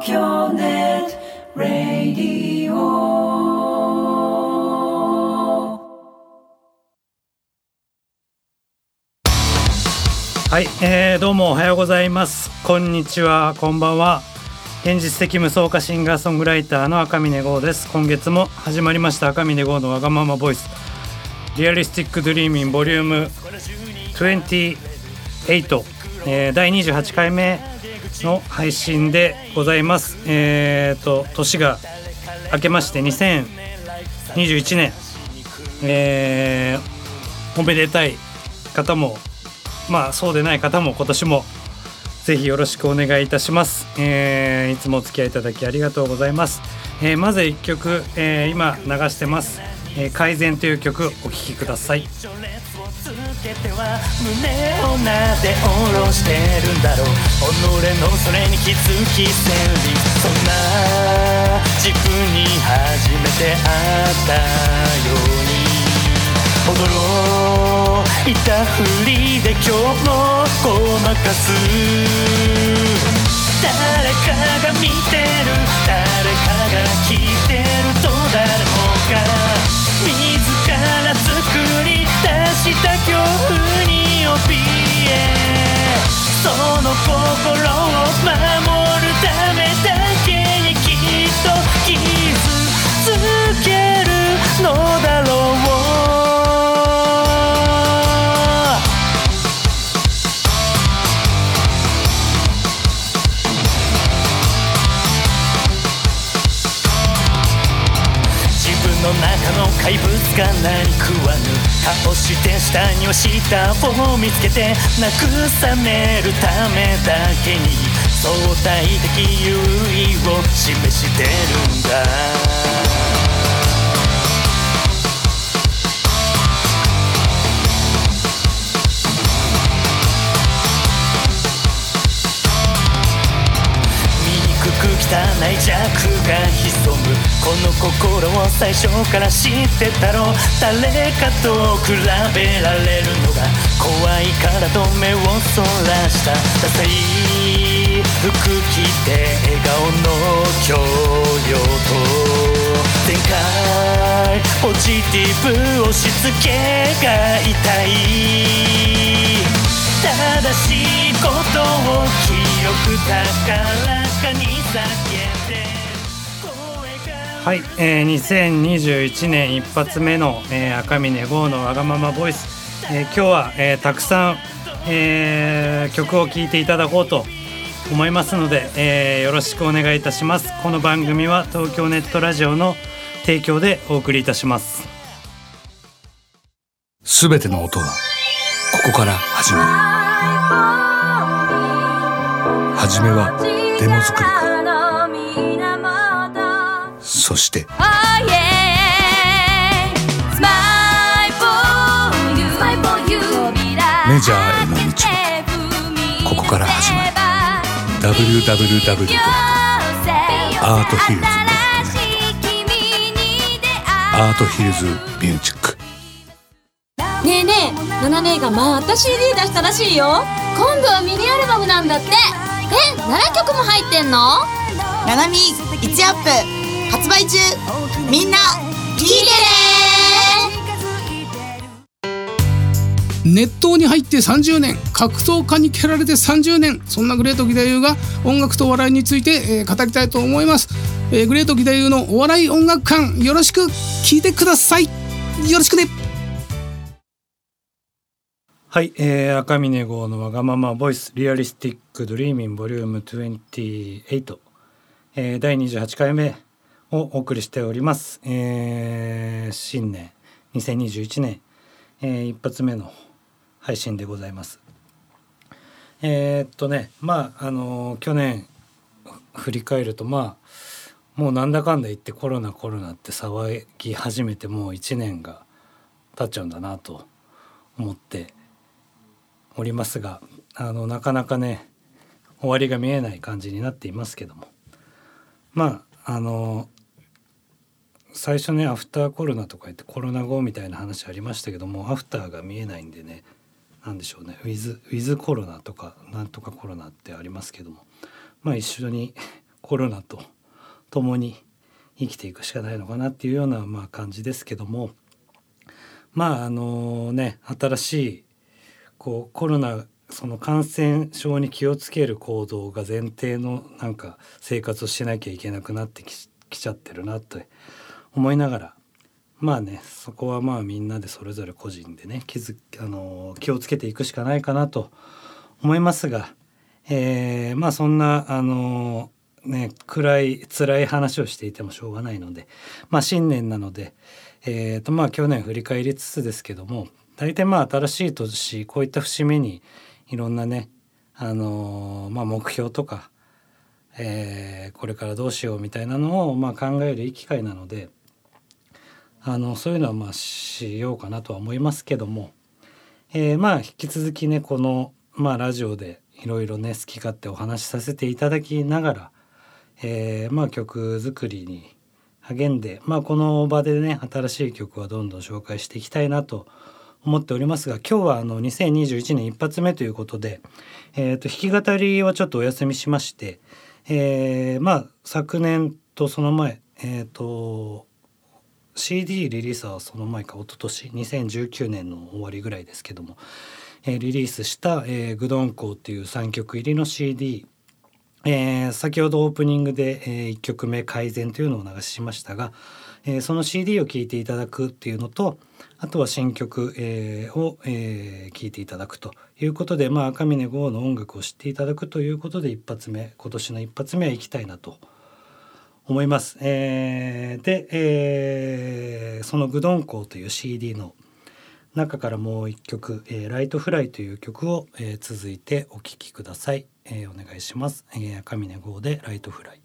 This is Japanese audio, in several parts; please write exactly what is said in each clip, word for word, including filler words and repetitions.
東京ネットラディオ。 はい、えー、どうもおはようございます。こんにちは、こんばんは。現実的無双歌シンガーソングライターの赤峰剛です。今月も始まりました赤峰剛のわがままボイスリアリスティックドリーミンボリュームにじゅうはち、えー、だいにじゅうはちかいめの配信でございます。えーと年が明けましてにせんにじゅういちねん、えー、おめでたい方もまあそうでない方も今年もぜひよろしくお願いいたします。えー、いつもお付き合いいただきありがとうございます。えー、まずいっきょく、えー、今流してます、えー、改善という曲お聴きください。 胸をなで下ろしてるんだろう。己のそれに気づきせずにそんな自分に初めて会ったように驚いたふりで今日もごまかす。誰かが見てる、誰かが聞いてると誰もが自ら作り出した恐怖に怯え、その心を守るためだけにきっと傷つけるのだろう。の中の怪物が何食わぬ顔して下に押したを見つけて慰めるためだけに相対的優位を示してるんだ。汚い弱が潜むこの心を最初から知ってたろう。誰かと比べられるのが怖いからと目をそらしたダサい服着て笑顔の教養と全開ポジティブ押し付けが痛い。正しいことを清く高らかに叫んではい、 えー、にせんにじゅういちねん一発目の、えー、赤峰剛のわがままボイス、えー、今日は、えー、たくさん、えー、曲を聴いていただこうと思いますので、えー、よろしくお願いいたします。この番組は東京ネットラジオの提供でお送りいたします。 すべての音はここから始まる。はじめはデモ作りか、そしてメジャーへの道はここから始まる。 ダブリューダブリューダブリュー アートヒルズ ドットネット アートヒルズミュージック。 ねえねえ、ナナ姉がまた シーディー 出したらしいよ。今度はミニアルバムなんだって。え、ななきょくも入ってんの？ ナナミいちアップ発売中。みんな聞いてね。熱湯に入ってさんじゅうねん、格闘家に蹴られてさんじゅうねん、そんなグレート義太夫が音楽とお笑いについて、えー、語りたいと思います。えー、グレート義太夫のお笑い音楽館、よろしく聞いてください。よろしくね。 はい、えー、赤峰剛のわがままボイスリアリスティックドリーミンボリュームにじゅうはち、えー、だいにじゅうはちかいめをお送りしております。えー、新年にせんにじゅういちねん、えー、一発目の配信でございます。えー、っとねまああのー、去年振り返るとまあもうなんだかんだ言ってコロナコロナって騒ぎ始めてもういちねんが経っちゃうんだなと思っておりますが、あのなかなかね終わりが見えない感じになっていますけども、まああの最初ねアフターコロナとか言ってコロナ後みたいな話ありましたけども、アフターが見えないんでね、なんでしょうね、ウィズ、ウィズコロナとかなんとかコロナってありますけども、まあ一緒にコロナと共に生きていくしかないのかなっていうようなまあ感じですけども、まああのね新しいこうコロナその感染症に気をつける行動が前提のなんか生活をしなきゃいけなくなってき、きちゃってるなと思いながら、まあねそこはまあみんなでそれぞれ個人でね気づあの気をつけていくしかないかなと思いますが、えー、まあそんなあのね暗い辛い話をしていてもしょうがないので、まあ新年なので、えーとまあ去年振り返りつつですけども、大体まあ新しい年こういった節目にいろんなね、あのーまあ、目標とか、えー、これからどうしようみたいなのをまあ考えるいい機会なので、あのそういうのはまあしようかなとは思いますけども、えー、まあ引き続きねこの、まあ、ラジオでいろいろね好き勝手お話しさせていただきながら、えー、まあ曲作りに励んで、まあ、この場でね新しい曲はどんどん紹介していきたいなと思っておりますが、今日はあのにせんにじゅういちねん一発目ということで、えー、と弾き語りはちょっとお休みしまして、えー、まあ昨年とその前、えー、と シーディー リリースはその前か一昨年にせんじゅうきゅうねんの終わりぐらいですけども、えー、リリースした、えー、グドンコーっていうさんきょく入りの シーディー、えー、先ほどオープニングで、えー、いっきょくめ改善というのをお流ししましたが、えー、その シーディー を聴いていただくっていうのと、あとは新曲、えー、を、えー、聴いていただくということで、まあ、赤嶺剛の音楽を知っていただくということで一発目今年の一発目は行きたいなと思います。えー、で、えー、そのグドンコーという シーディー の中からもう一曲、えー、ライトフライという曲を、えー、続いてお聴きください。えー、お願いします。えー、赤嶺剛でライトフライ。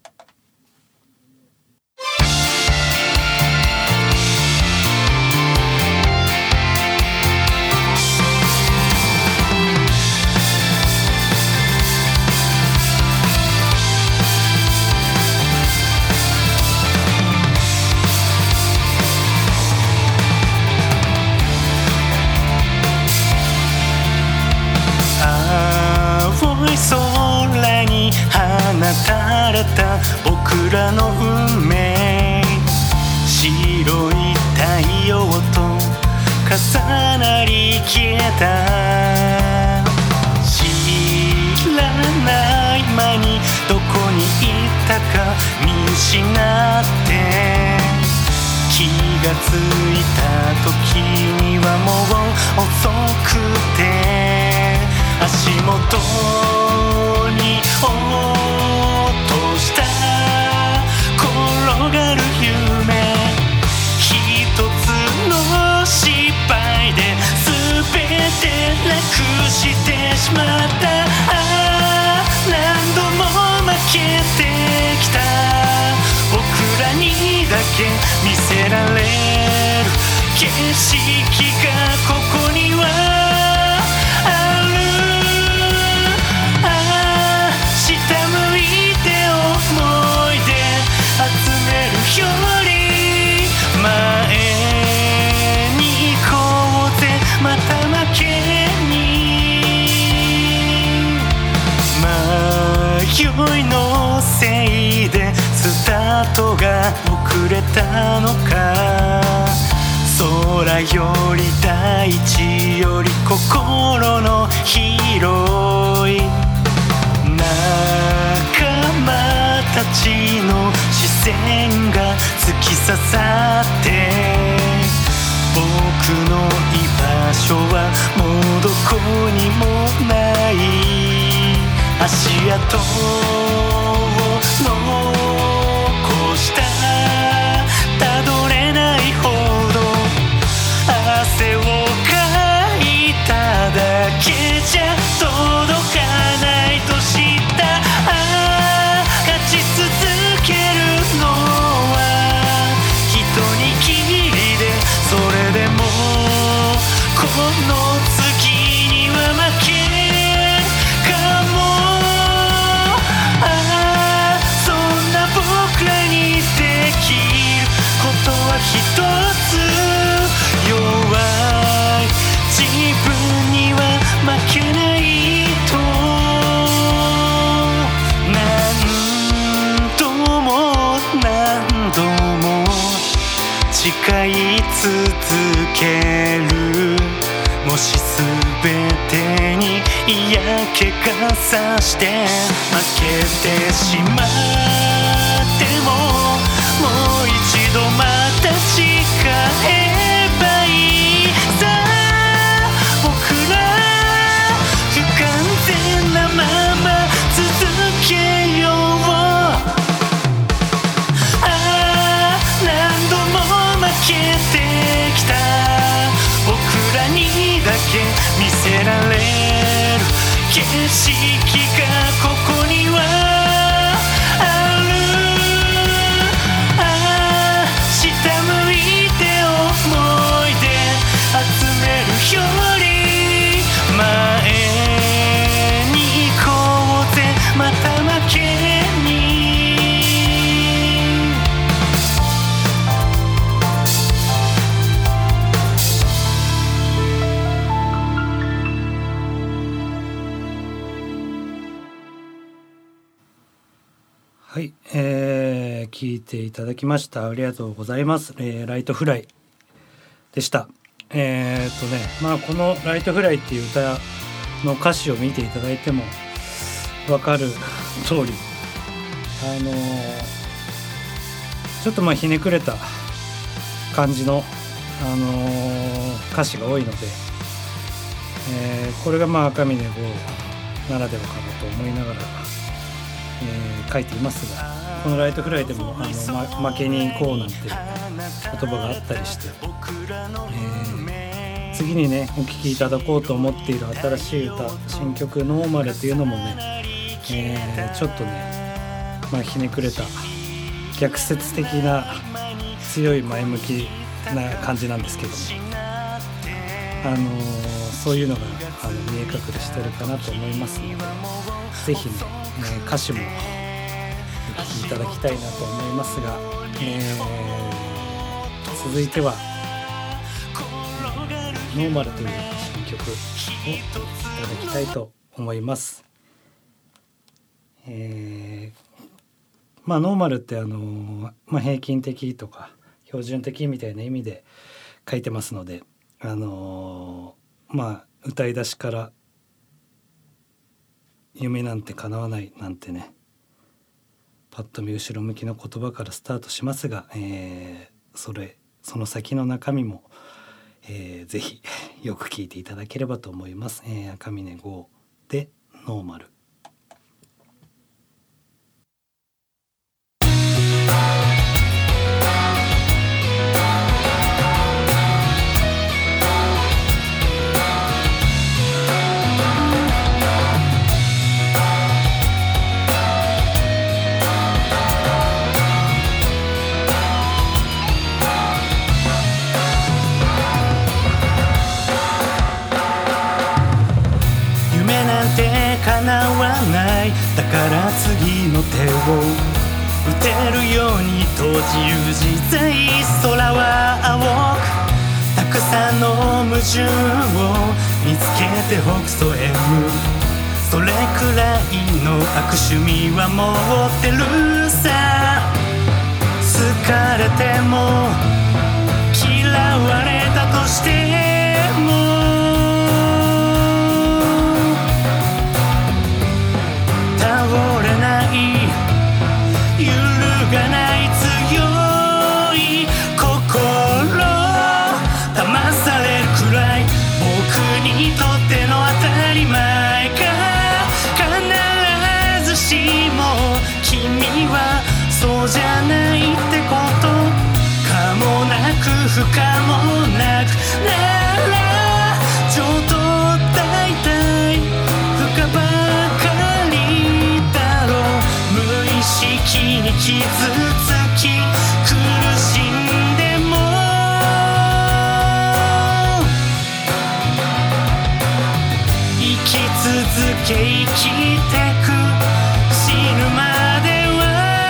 空に放たれた僕らの運命、白い太陽と重なり消えた、知らない間にどこに行ったか見失って、気がついた時にはもう遅くて、足元に落とした転がる夢、一つの失敗で全てなくしてしまった。ああ何度も負けてきた、僕らにだけ見せられる景色がここにはある。より前に行こうぜ、また負けに。迷いのせいでスタートが遅れたのか、空より大地より心の広い仲間たちの視線が突き刺さって、僕の居場所はもうどこにもない、足跡を残したたどれないほど汗をかいただけじゃ届かないと知った。ああ勝ち続けるのは一握りで、それでもこの次には負けかも。 使い続ける。もし全てに嫌気がさして負けてしまっても、もう一度また誓えばいいさ。僕ら不完全なまま続けよう。ああ何度も負けてきた僕らにだけ見せられる景色がここにはある。ああ下向いて思い出集めるより前に行こうぜ、また負けに。 はい、えー、聞いていただきましたありがとうございます、えー、ライトフライでした。えー、っとねまあこのライトフライっていう歌の歌詞を見ていただいても分かる通り、あのー、ちょっとまあひねくれた感じの、あのー、歌詞が多いので、えー、これがまあ赤峰剛ならではかなと思いながらえー、書いていますが、このライトフライでもあの、ま、負けに行こうなんて言葉があったりして、えー、次にねお聴きいただこうと思っている新しい歌、新曲ノーマルっていうのもね、えー、ちょっとね、まあ、ひねくれた逆説的な強い前向きな感じなんですけども、あのー、そういうのがあの見え隠れしてるかなと思いますので、ぜひねえー、歌詞もお聴きいただきたいなと思いますが、えー、続いてはノーマルという新曲をいただきたいと思います。えー、まあノーマルってあの、まあ、平均的とか標準的みたいな意味で書いてますので、あのー、まあ歌い出しから夢なんて叶わないなんてね、パッと見後ろ向きの言葉からスタートしますが、えー、それその先の中身も、えー、ぜひよく聞いていただければと思います。えー、赤峰剛でノーマル。 叶わないだから次の手を打てるように閉じる自在、空は青くたくさんの矛盾を見つけて北総へ向、それくらいの悪趣味は持ってるさ。好かれても嫌われたとしても倒れない、揺るがない強い心、騙されるくらい僕にとっての当たり前が、必ずしも君はそうじゃないってこと、可もなく不可もなくならちょっと大体不可ばかりだろう。無意識に傷つき苦しんでも生き続け生きてく、死ぬまでは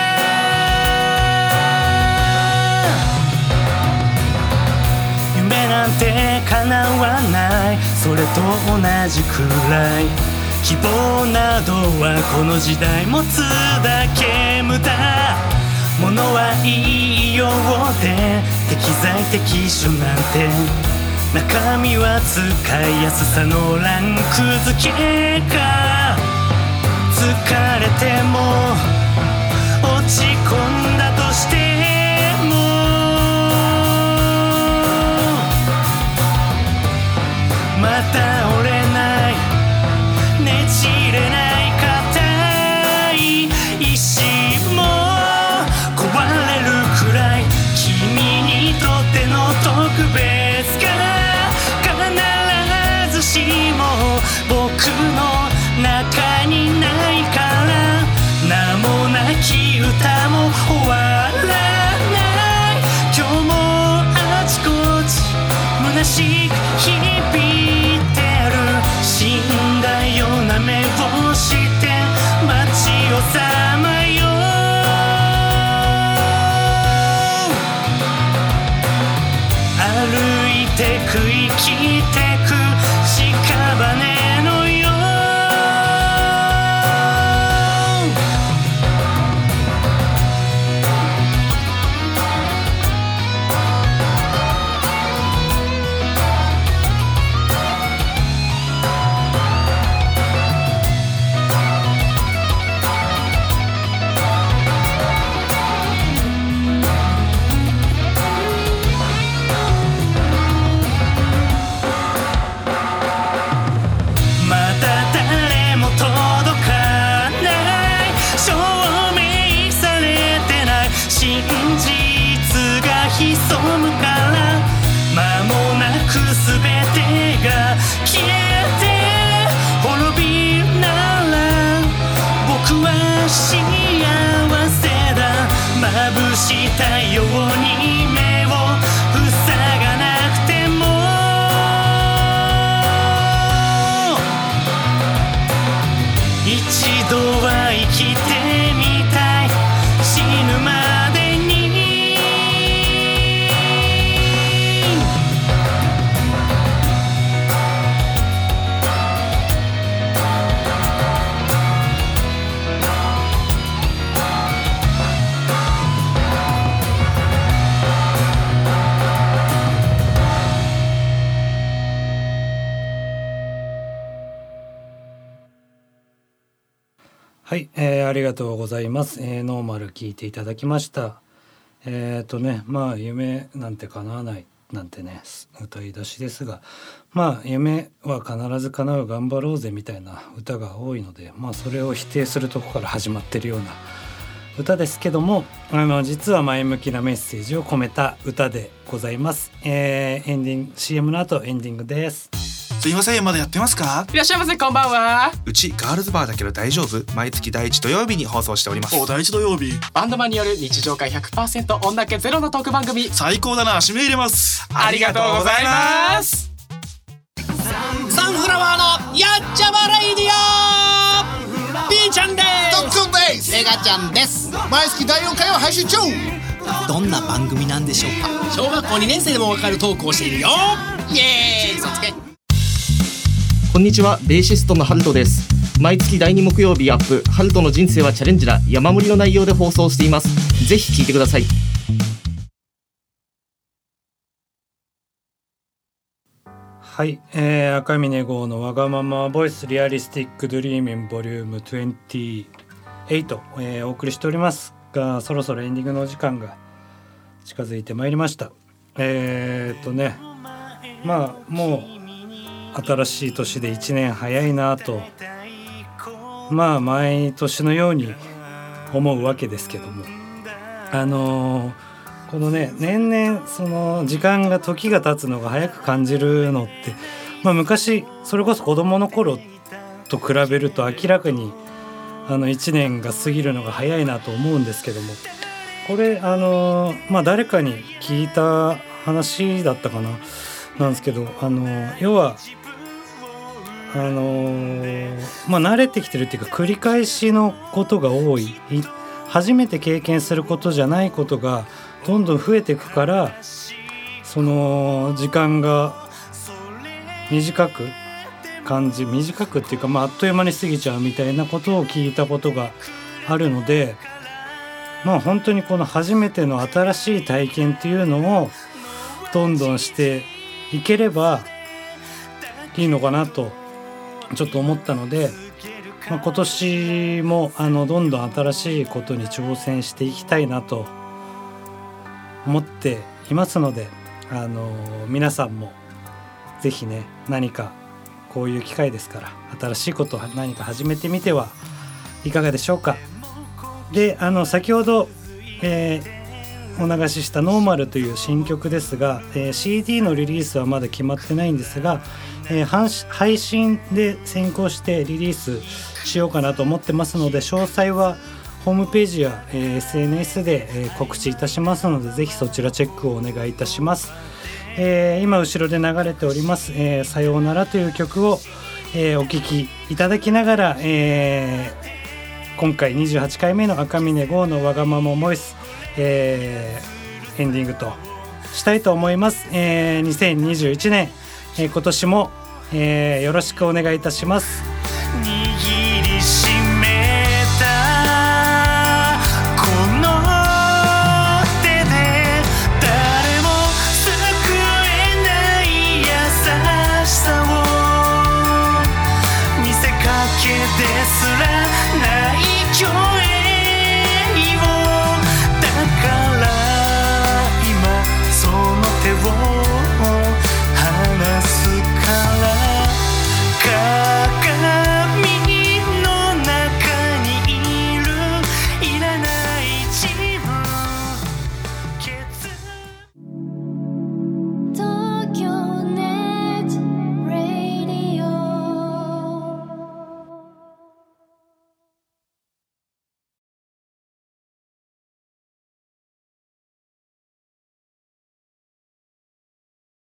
夢なんて叶わない、それと同じくらい希望などはこの時代持つだけ無駄、物は言いようで敵機材的書なんて中身は使いやすさのランク付けか。疲れても落ち込んだとしてもまた折れないねじれない硬い石も壊れるくらい君にとっての特別が必ずしも僕の中にないから名もなき歌も終わらない。今日もあちこち虚しく響いてる。死んだような目をして街をさまよう。歩いてく生きてく屍のよう。したように目を塞がなくても一度は生きてみたい死ぬまでに。 はい、えー、ありがとうございます、えー、ノーマル聞いていただきました。えっ、ー、とねまあ夢なんて叶わないなんてね歌い出しですが、まあ夢は必ず叶う頑張ろうぜみたいな歌が多いので、まあそれを否定するとこから始まってるような歌ですけども、あの実は前向きなメッセージを込めた歌でございます。えー、エンディング シーエム の後エンディングです。 すいません、まだやってますか？ いらっしゃいませ、こんばんは。 うちガールズバーだけど大丈夫、毎月第一土曜日に放送しております。 お、第一土曜日。バンドマンによる日常会 ひゃくパーセント 女気ゼロのトーク番組。 最高だな、締め入れます。 ありがとうございます。サンフラワーのやっちゃまレイディオ、ピーちゃんです。 ドックンです。 メガちゃんです。 毎月だいよんかいを配信中。 どんな番組なんでしょうか。小学校にねん生でもわかるトークをしているよ。イエーイ、そつけ。 こんにちは、ベーシストのハルトです。毎月だいに木曜日アップ、ハルトの人生はチャレンジだ、山盛りの内容で放送しています。ぜひ聞いてください。 はい、えー、赤嶺号のわがままボイスリアリスティックドリーミンボリュームにじゅうはち、えー、お送りしておりますが、そろそろエンディングのお時間が近づいてまいりました。えーっとねまあもう新しい年でいちねん早いなと、まあ毎年のように思うわけですけども、あのー、このね年々その時間が時が経つのが早く感じるのって、まあ、昔それこそ子供の頃と比べると明らかにあのいちねんが過ぎるのが早いなと思うんですけども、これあのー、まあ誰かに聞いた話だったかななんですけど、あのー、要はあのー、まあ慣れてきてるっていうか繰り返しのことが多い、初めて経験することじゃないことがどんどん増えていくから、その時間が短く感じ短くっていうか、まあ、あっという間に過ぎちゃうみたいなことを聞いたことがあるので、まあ本当にこの初めての新しい体験っていうのをどんどんしていければいいのかなとちょっと思ったので、まあ、今年もあのどんどん新しいことに挑戦していきたいなと思っていますので、あの皆さんもぜひね、何かこういう機会ですから新しいことを何か始めてみてはいかがでしょうか。で、あの先ほど、えー、お流ししたノーマルという新曲ですが、えー、シーディー のリリースはまだ決まってないんですが、えー、配信で先行してリリースしようかなと思ってますので、詳細はホームページや、えー、エスエヌエス で、えー、告知いたしますので、ぜひそちらチェックをお願いいたします。えー、今後ろで流れております、えー、さようならという曲を、えー、お聴きいただきながら、えー、今回にじゅうはちかいめの赤峰剛のわがままボイス、えー、エンディングとしたいと思います。えー、にせんにじゅういちねん、えー、今年も、えー、よろしくお願いいたします。